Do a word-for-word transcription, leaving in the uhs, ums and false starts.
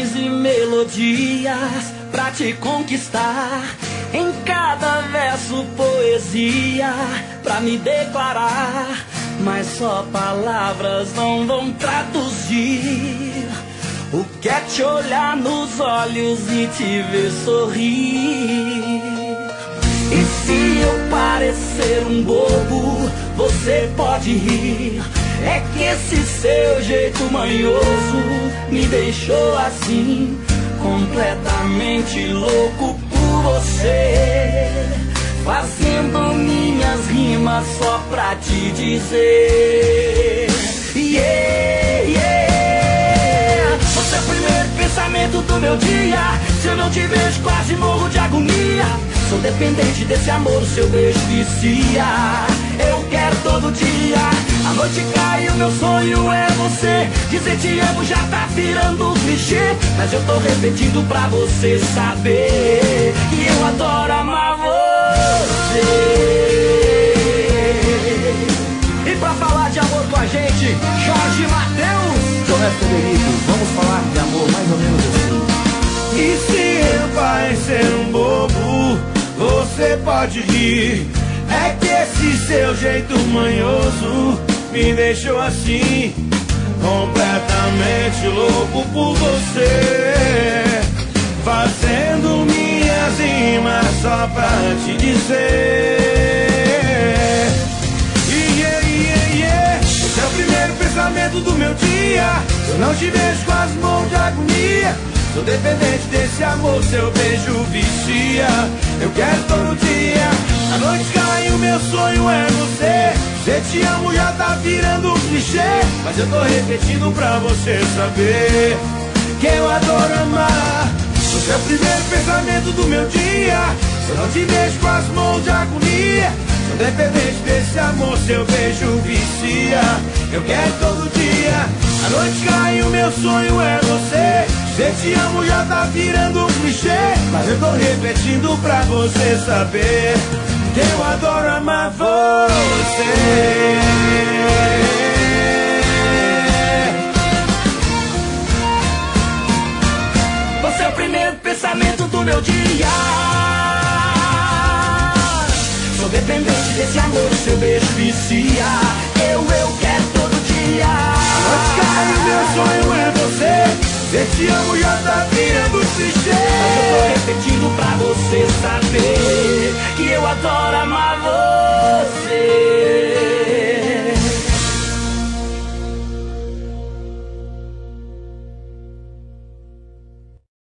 canções e melodias pra te conquistar. Em cada verso poesia pra me declarar, mas só palavras não vão traduzir o que é te olhar nos olhos e te ver sorrir. E se eu parecer um bobo, você pode rir. É que esse seu jeito manhoso me deixou assim, completamente louco por você, fazendo minhas rimas só pra te dizer yeah, yeah. Você é o primeiro pensamento do meu dia. Se eu não te vejo quase morro de agonia. Sou dependente desse amor, o seu beijo vicia. Eu quero todo dia. A noite cai e o meu sonho é você. Dizer te amo já tá virando clichê, mas eu tô repetindo pra você saber que eu adoro amar você. E pra falar de amor com a gente, Jorge Mateus. Tomé Frederico, vamos falar de amor mais ou menos assim. E se eu parecer um bobo, você pode rir. É que esse seu jeito manhoso me deixou assim, completamente louco por você, fazendo minhas rimas só pra te dizer yeah, yeah, yeah. Esse é o primeiro pensamento do meu dia. Eu não te vejo com as mãos de agonia. Sou dependente desse amor, seu beijo vicia. Eu quero todo dia. A noite cai e o meu sonho é você. Dizer te amo já tá virando um clichê, mas eu tô repetindo pra você saber que eu adoro amar. Você é o primeiro pensamento do meu dia. Se eu não te vejo com as mãos de agonia. Sou dependente desse amor, seu beijo vicia. Eu quero todo dia. A noite cai e o meu sonho é você. Dizer te amo já tá virando um clichê, mas eu tô repetindo pra você saber que eu adoro amar você. Você é o primeiro pensamento do meu dia. Sou dependente desse amor, seu beijo vicia. Eu, eu quero todo dia. A noite cai e meu sonho é você. Dizer te amo já tá virando clichê, mas eu tô repetindo pra você saber que eu adoro amar você.